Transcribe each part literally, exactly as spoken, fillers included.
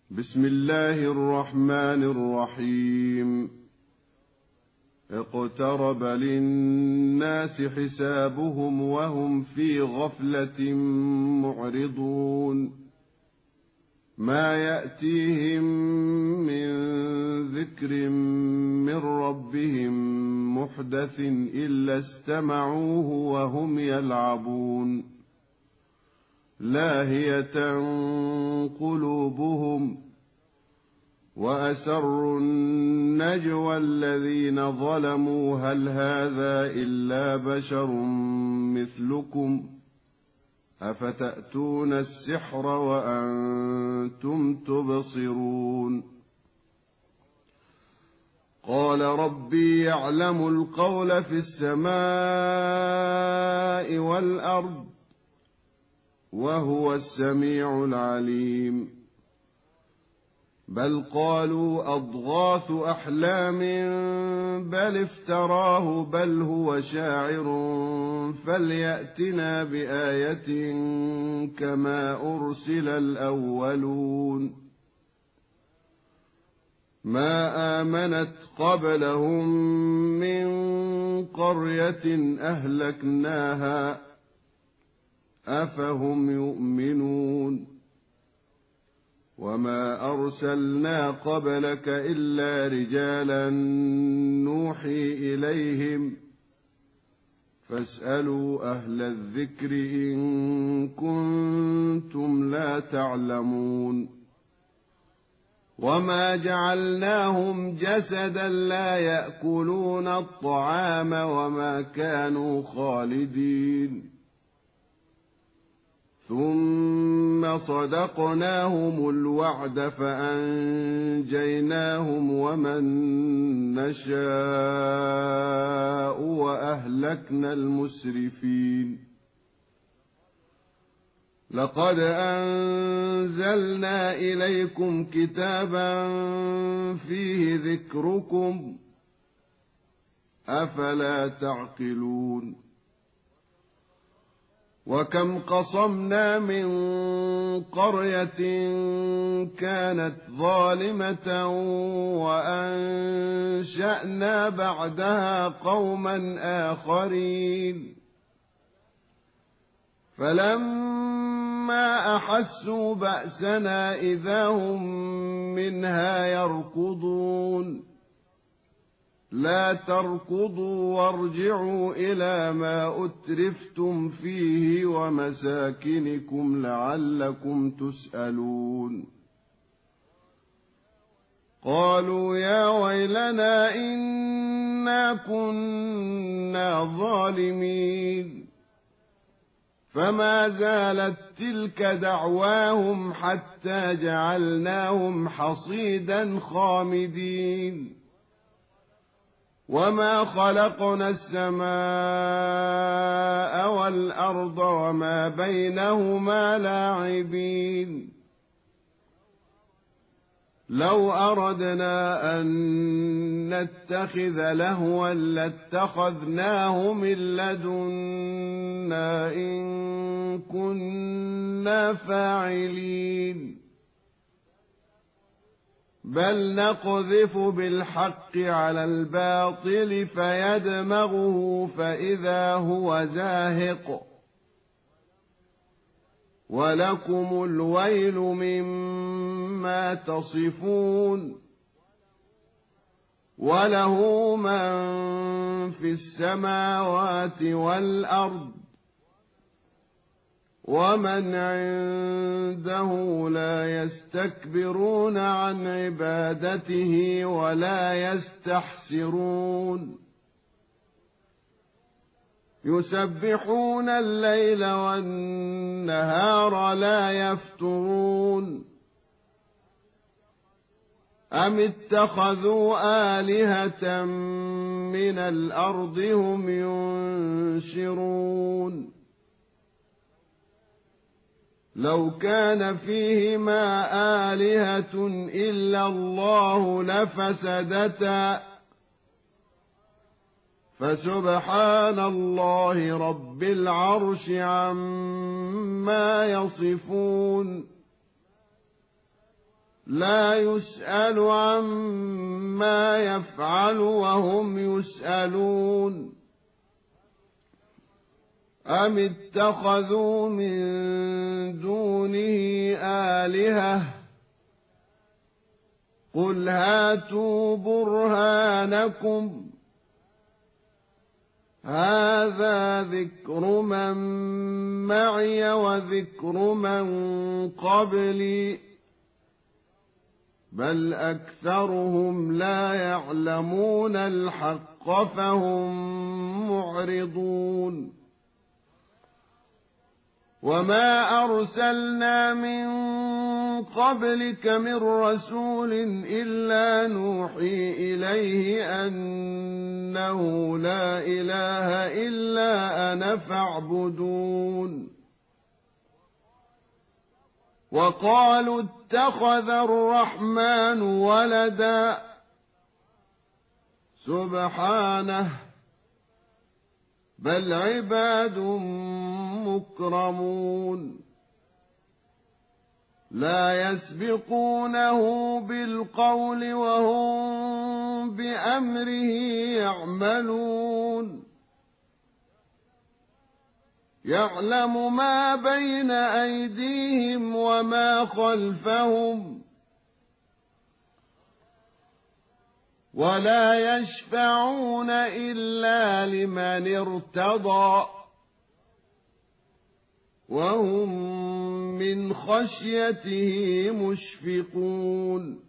بسم الله الرحمن الرحيم اقترب للناس حسابهم وهم في غفلة معرضون ما يأتيهم من ذكر من ربهم محدث إلا استمعوه وهم يلعبون لاهية قلوبهم وأسروا النجوى الذين ظلموا هل هذا إلا بشر مثلكم أفتأتون السحر وأنتم تبصرون قال ربي يعلم القول في السماء والأرض وهو السميع العليم بل قالوا أضغاث أحلام بل افتراه بل هو شاعر فليأتنا بآية كما أرسل الأولون ما آمنت قبلهم من قرية أهلكناها أفهم يؤمنون وما أرسلنا قبلك إلا رجالا نوحي إليهم فاسألوا أهل الذكر إن كنتم لا تعلمون وما جعلناهم جسدا لا يأكلون الطعام وما كانوا خالدين ثم صدقناهم الوعد فأنجيناهم ومن نشاء وأهلكنا المسرفين لقد أنزلنا إليكم كتابا فيه ذكركم أفلا تعقلون وكم قصمنا من قرية كانت ظالمة وأنشأنا بعدها قوما آخرين فلما أحسوا بأسنا إذا هم منها يركضون لا تركضوا وارجعوا إلى ما أترفتم فيه ومساكنكم لعلكم تسألون قالوا يا ويلنا إنا كنا ظالمين فما زالت تلك دعواهم حتى جعلناهم حصيدا خامدين وما خلقنا السماء والأرض وما بينهما لاعبين لو أردنا أن نتخذ لهوا لاتخذناه من لدنا إن كنا فاعلين بل نقذف بالحق على الباطل فيدمغه فإذا هو زاهق ولكم الويل مما تصفون وله من في السماوات والأرض ومن عنده لا يستكبرون عن عبادته ولا يستحسرون يسبحون الليل والنهار لا يفترون أم اتخذوا آلهة من الأرض هم ينشرون لو كان فيهما آلهة إلا الله لفسدتا فسبحان الله رب العرش عما يصفون لا يسأل عما يفعل وهم يسألون أم اتخذوا من دونه آلهة قل هاتوا برهانكم هذا ذكر من معي وذكر من قبلي بل أكثرهم لا يعلمون الحق فهم معرضون وما أرسلنا من قبلك من رسول إلا نوحي إليه أنه لا إله إلا أنا فاعبدون وقالوا اتخذ الرحمن ولدا سبحانه بل عباد مكرمون لا يسبقونه بالقول وهم بأمره يعملون يعلم ما بين أيديهم وما خلفهم ولا يشفعون إلا لمن ارتضى وهم من خشيته مشفقون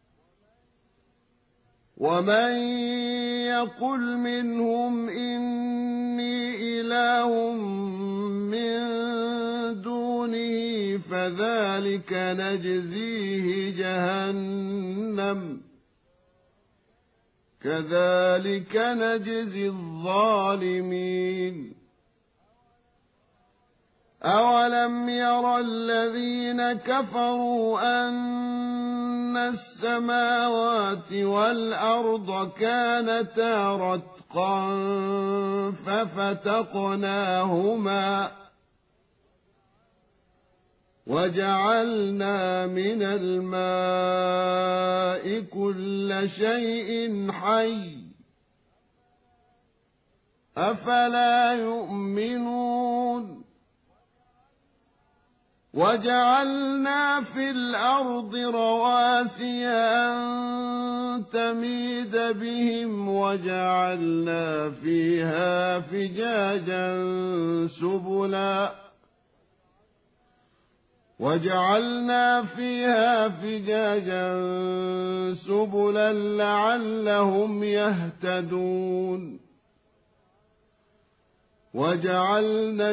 ومن يقل منهم إني إله من دونه فذلك نجزيه جهنم كذلك نجزي الظالمين أولم ير الذين كفروا أن السماوات والأرض كانتا رتقا ففتقناهما وجعلنا من الماء كل شيء حي أفلا يؤمنون وجعلنا في الأرض رواسي أن تميد بهم وجعلنا فيها فجاجا سبلا وجعلنا فيها فجاجا سبلا لعلهم يهتدون وجعلنا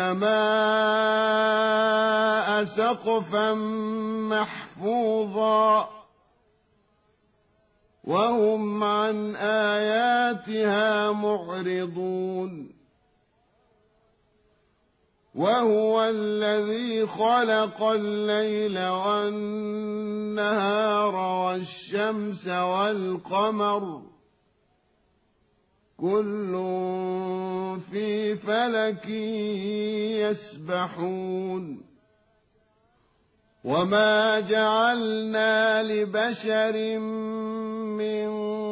السماء سقفا محفوظا وهم عن آياتها معرضون وهو الذي خلق الليل والنهار والشمس والقمر كل في فلك يسبحون وما جعلنا لبشر من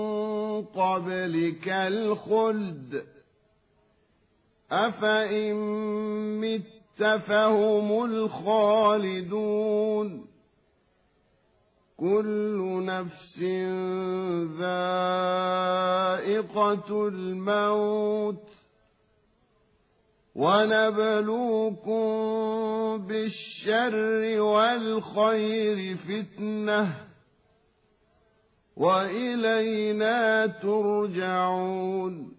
قبلك الخلد أفإن مت فهم الخالدون كل نفس ذائقة الموت ونبلوكم بالشر والخير فتنة وإلينا ترجعون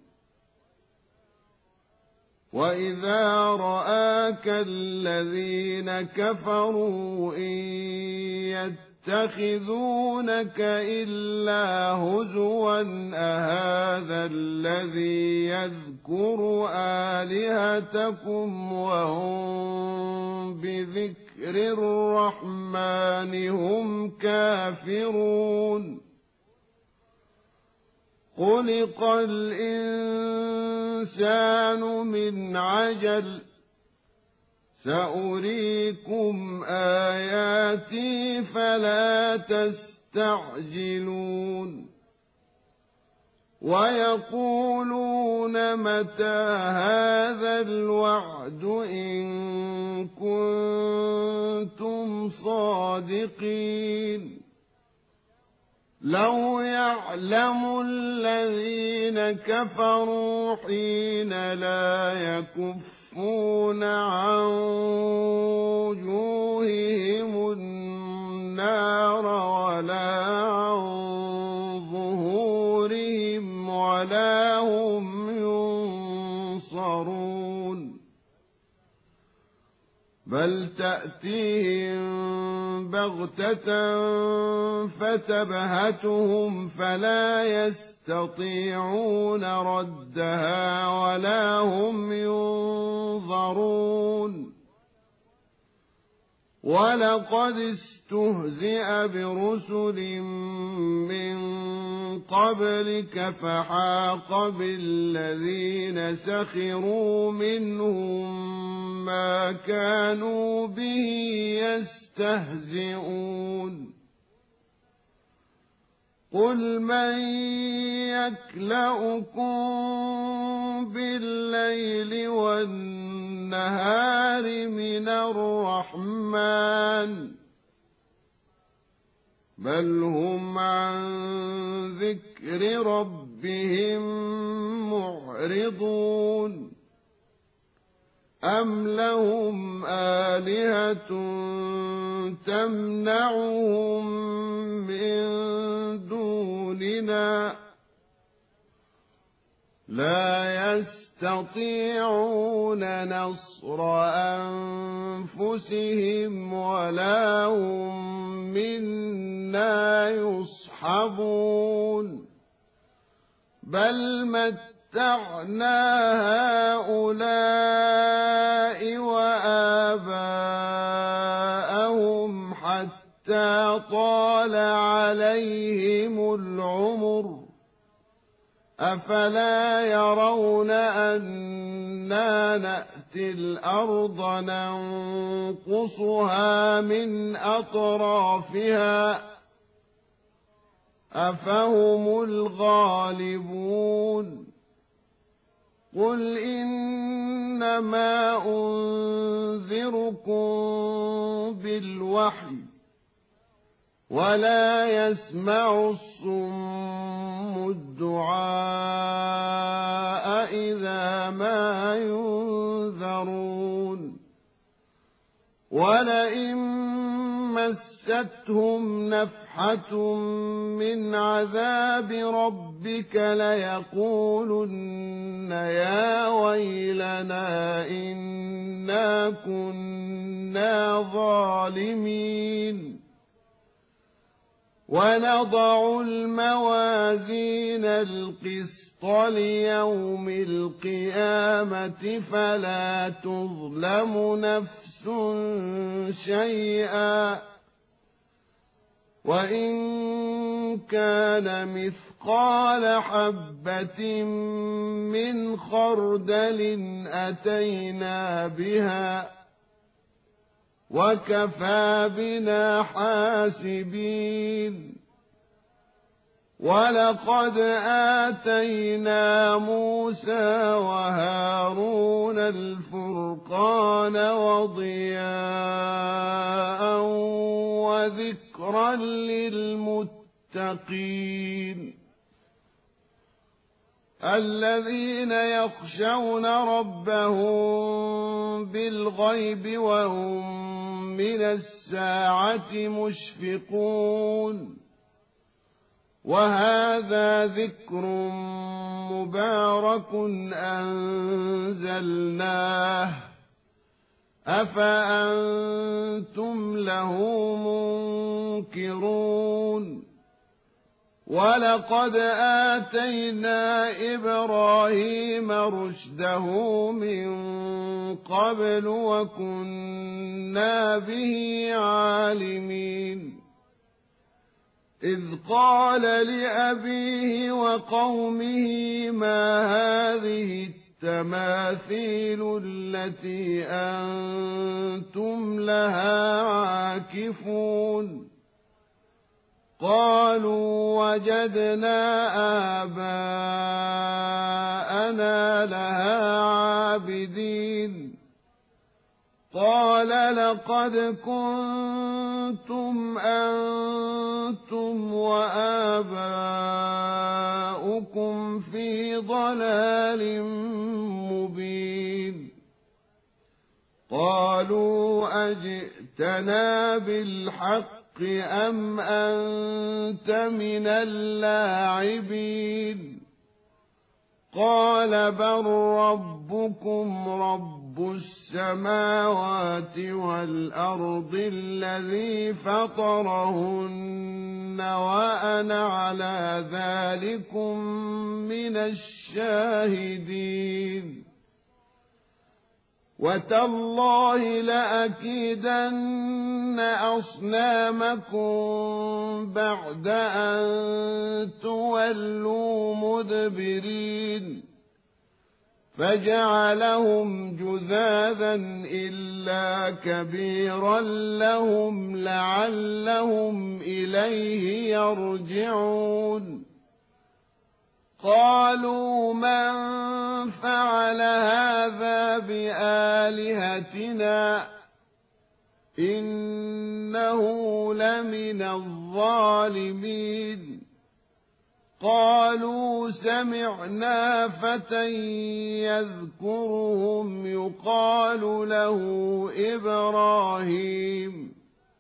وإذا رآك الذين كفروا إن يتخذونك إلا هزوا أهذا الذي يذكر آلهتكم وهم بذكر الرحمن هم كافرون خلق الإنسان من عجل سأريكم آياتي فلا تستعجلون ويقولون متى هذا الوعد إن كنتم صادقين لو يعلم الذين كفروا حين لا يكفون عن وجوههم النار ولا عن ظهورهم ولا هم ينصرون بل تأتيهم بغتة فتبهتهم فلا يستطيعون ردها ولا هم ينظرون ولقد استهزئ برسل من قبلك فحاق بالذين سخروا منهم ما كانوا به يستهزئون قل من يكلؤكم بالليل والنهار من الرحمن بل هم عن ذكر ربهم معرضون أم لهم آلهة تمنعهم من دوننا لا يستطيعون نصر أنفسهم ولا هم منا يصحبون بل متعنا هؤلاء وآباءهم حتى طال عليهم العمر أفلا يرون أنا نأتي الأرض ننقصها من أطرافها أفهم الغالبون قل إنما أنذركم بالوحي ولا يسمع الصم الدعاء إذا ما ينذرون ولئن مستهم نفحة من عذاب ربك ليقولن يا ويلنا إنا كنا ظالمين ونضع الموازين القسط ليوم القيامة فلا تظلم نفس شيئا وإن كان مثقال حبة من خردل أتينا بها وكفى بنا حاسبين ولقد آتينا موسى وهارون الفرقان وضياء وذكرا للمتقين الذين يخشون ربهم بالغيب وهم من الساعة مشفقون وهذا ذكر مبارك أنزلناه أفأنتم له منكرون ولقد آتينا إبراهيم رشده من قبل وكنا به عالمين إذ قال لأبيه وقومه ما هذه التماثيل التي أنتم لها عاكفون قالوا وجدنا آباءنا لها عابدين قال لقد كنتم أنتم وآباؤكم في ضلال مبين قالوا أجئتنا بالحق أم أنت من اللاعبين قال بل ربكم رب السماوات والأرض الذي فطرهن وأنا على ذلكم من الشاهدين وتالله لأكيدن أصنامكم بعد أن تولوا مدبرين فجعلهم جذاذا إلا كبيرا لهم لعلهم إليه يرجعون قالوا من فعل هذا بآلهتنا إنه لمن الظالمين قالوا سمعنا فتى يذكرهم يقال له إبراهيم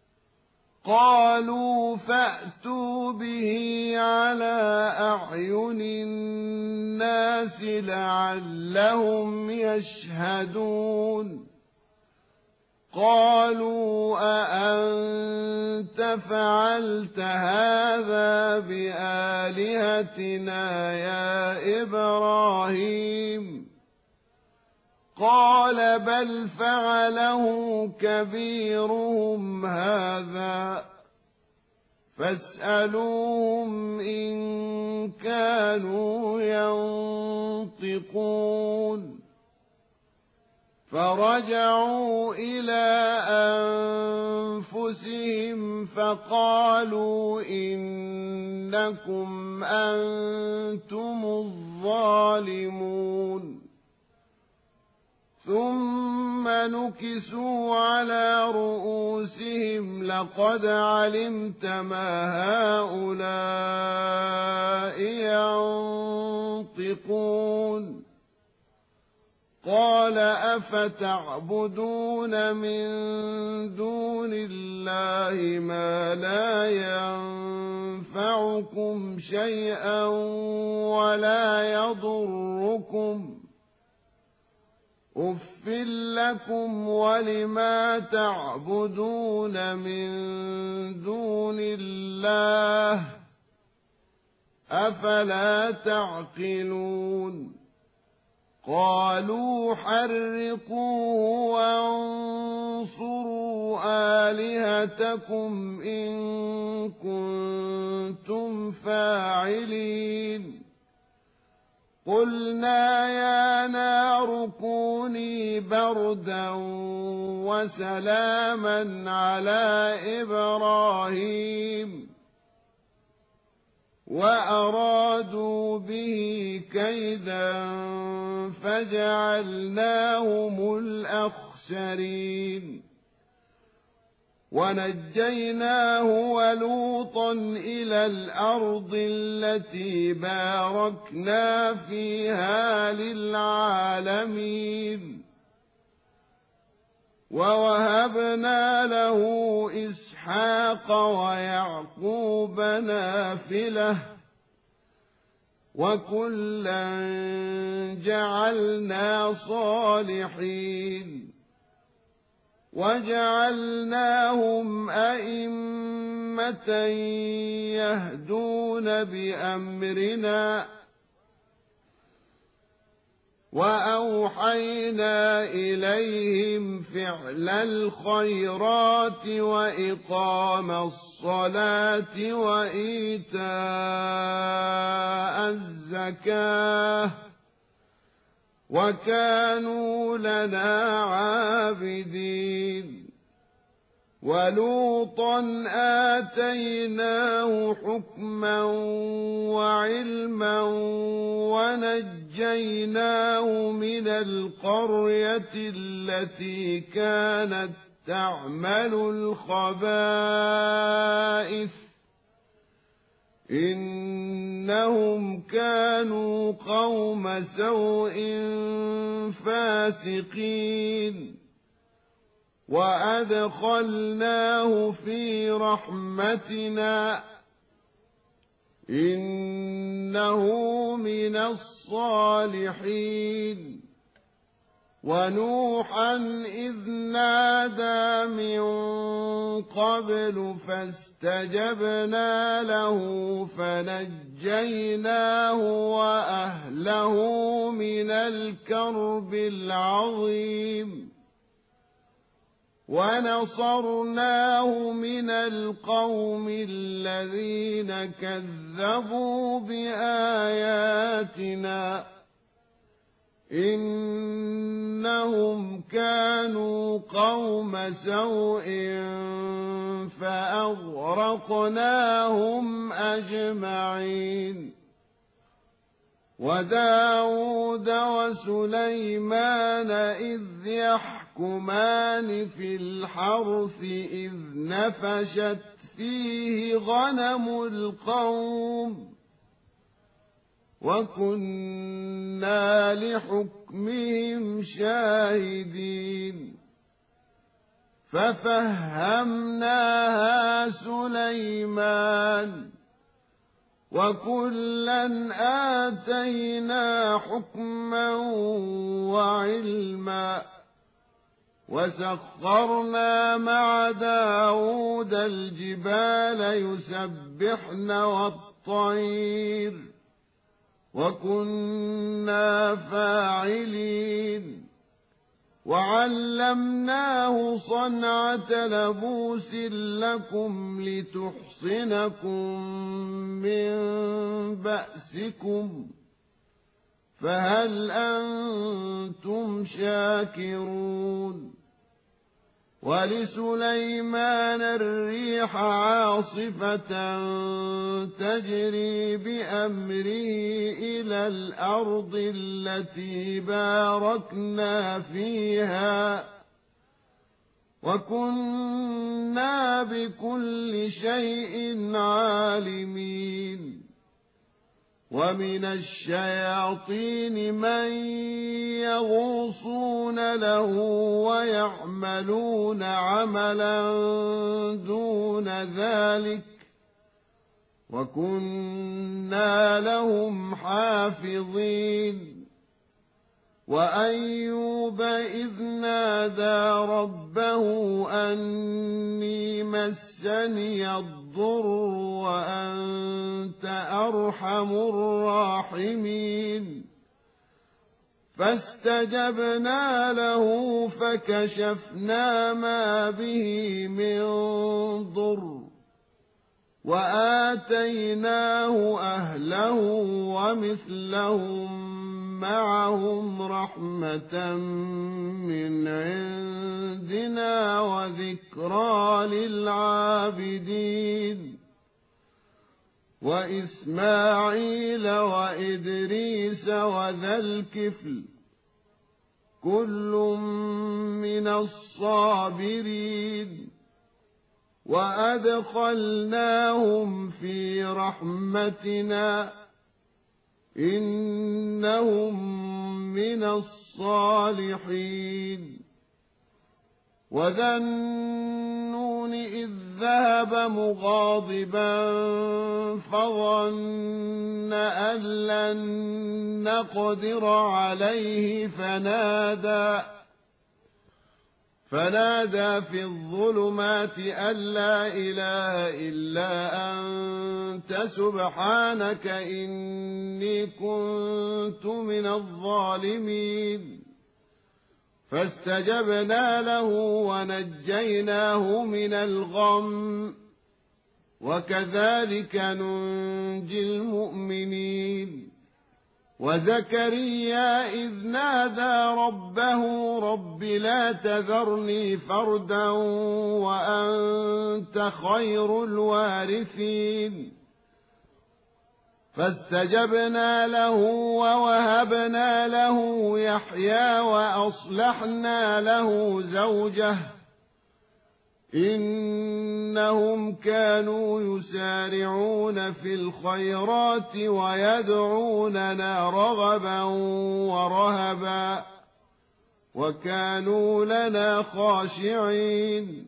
قالوا فأتوا به على أعين الناس لعلهم يشهدون قالوا أأنت فعلت هذا بآلهتنا يا إبراهيم قال بل فعله كبيرهم هذا فاسألوهم إن كانوا ينطقون فرجعوا إلى أنفسهم فقالوا إنكم أنتم الظالمون ثم نكسوا على رؤوسهم لقد علمت ما هؤلاء ينطقون قال أفتعبدون من دون الله ما لا ينفعكم شيئا ولا يضركم أف لكم ولما تعبدون من دون الله أفلا تعقلون قالوا حرقوه وانصروا آلهتكم إن كنتم فاعلين قلنا يا نار كوني بردا وسلاما على إبراهيم وأرادوا به كيدا فجعلناهم الأخسرين ونجيناه ولوطا إلى الأرض التي باركنا فيها للعالمين ووهبنا له إسحاق ويعقوب نافلة وكلا جعلنا صالحين وجعلناهم أئمة يهدون بأمرنا وأوحينا إليهم فعل الخيرات وإقام الصلاة وإيتاء الزكاة وكانوا لنا عابدين ولوطا آتيناه حكما وعلما ونجيناه من القرية التي كانت تعمل الخبائث إنهم كانوا قوم سوء فاسقين وأدخلناه في رحمتنا إنه من الصالحين ونوحا إذ نادى من قبل فاستجبنا له فنجيناه وأهله من الكرب العظيم ونصرناه من القوم الذين كذبوا بآياتنا إنهم كانوا قوم سوء فأغرقناهم أجمعين وداود وسليمان إذ يحكمان في الحرث إذ نفشت فيه غنم القوم وكنا لحكمهم شاهدين ففهمناها سليمان وكلا آتينا حكما وعلما وسخرنا مع داود الجبال يسبحن والطير وكنا فاعلين وعلمناه صنعة لبوس لكم لتحصنكم من بأسكم فهل أنتم شاكرون ولسليمان الريح عاصفة تجري بأمره إلى الأرض التي باركنا فيها وكنا بكل شيء عالمين ومن الشياطين من يغوصون له ويعملون عملا دون ذلك وكنا لهم حافظين وأيوب إذ نادى ربه أني مسني الضر وأنت أرحم الراحمين فاستجبنا له فكشفنا ما به من ضر وآتيناه أهله ومثلهم معهم رحمة من عندنا وذكرى للعابدين وإسماعيل وإدريس وذا الكفل كل من الصابرين وأدخلناهم في رحمتنا إنهم من الصالحين وذا النون إذ ذهب مغاضبا فظن أن لن نقدر عليه فنادى فنادى في الظلمات أن لا إله إلا أنت سبحانك إني كنت من الظالمين فاستجبنا له ونجيناه من الغم وكذلك ننجي المؤمنين وزكريا إذ نادى ربه رب لا تذرني فردا وأنت خير الوارثين فاستجبنا له ووهبنا له يحيى وأصلحنا له زوجه إنهم كانوا يسارعون في الخيرات ويدعوننا رغبا ورهبا وكانوا لنا خاشعين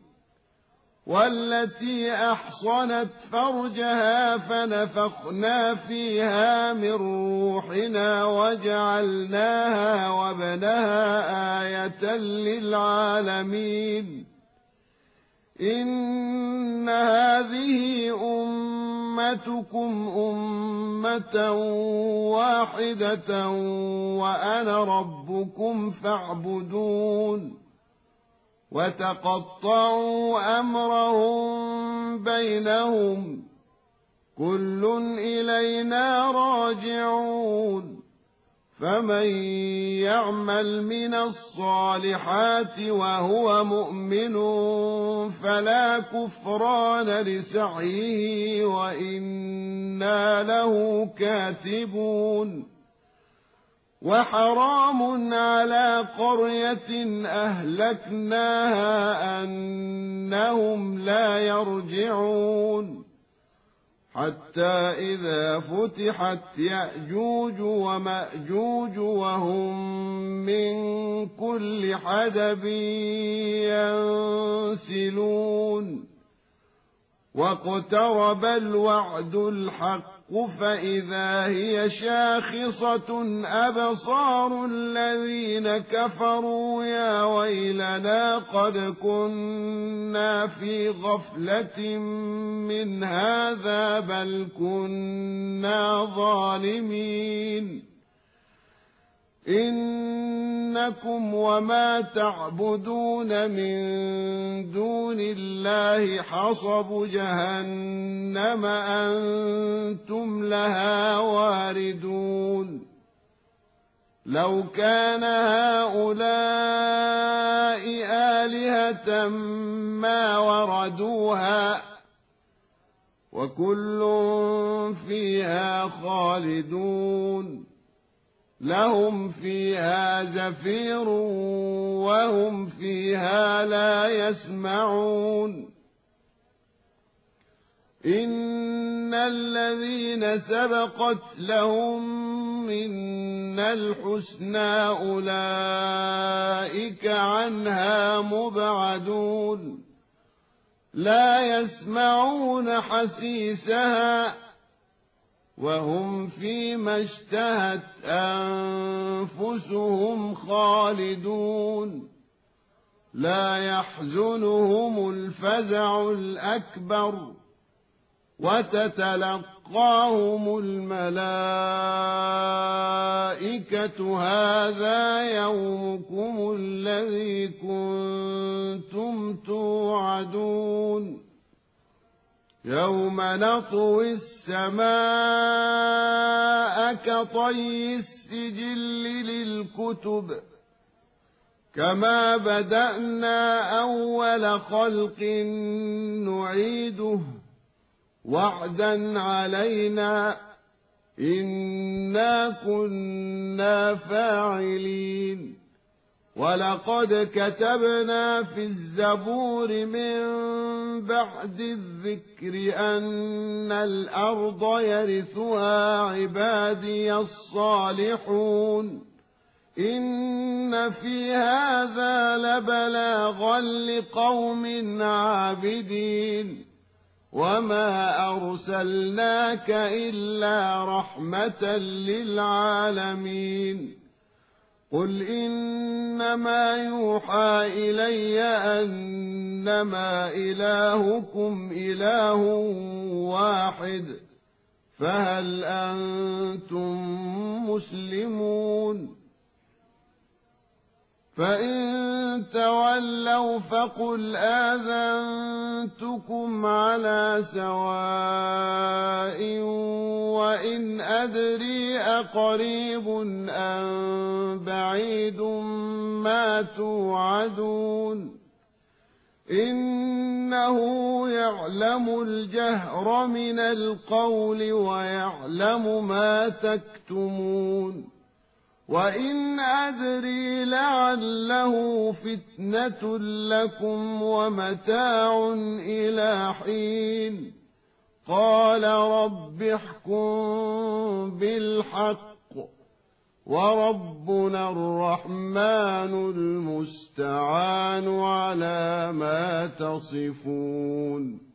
والتي أحصنت فرجها فنفخنا فيها من روحنا وجعلناها وابنها آية للعالمين إن هذه أمتكم أمة واحدة وأنا ربكم فاعبدون وتقطعوا أمرهم بينهم كل إلينا راجعون فمن يعمل من الصالحات وهو مؤمن فلا كفران لسعيه وإنا له كاتبون وحرام على قرية أهلكناها أنهم لا يرجعون حتى إذا فتحت يأجوج ومأجوج وهم من كل حدب ينسلون واقترب الوعد الحق فإذا هي شاخصة أبصار الذين كفروا يا ويلنا قد كنا في غفلة من هذا بل كنا ظالمين إنكم وما تعبدون من دون الله حصب جهنم أنتم لها واردون لو كان هؤلاء آلهة ما وردوها وكل فيها خالدون لهم فيها زفير وهم فيها لا يسمعون إن الذين سبقت لهم منا الحسنى أولئك عنها مبعدون لا يسمعون حسيسها وهم فيما اشتهت أنفسهم خالدون لا يحزنهم الفزع الأكبر وتتلقاهم الملائكة هذا يومكم الذي كنتم توعدون يوم نطوي السماء كطي السجل للكتب كما بدأنا أول خلق نعيده وعدا علينا إنا كنا فاعلين ولقد كتبنا في الزبور من بعد الذكر أن الأرض يرثها عبادي الصالحون إن في هذا لبلاغا لقوم عابدين وما أرسلناك إلا رحمة للعالمين قل إنما يوحى إلي أنما إلهكم إله واحد فهل أنتم مسلمون فإن تولوا فقل آذنتكم على سواء وإن أدري أقريب أم بعيد ما توعدون إنه يعلم الجهر من القول ويعلم ما تكتمون وإن أدري لعله فتنة لكم ومتاع إلى حين قال رب احكم بالحق وربنا الرحمن المستعان على ما تصفون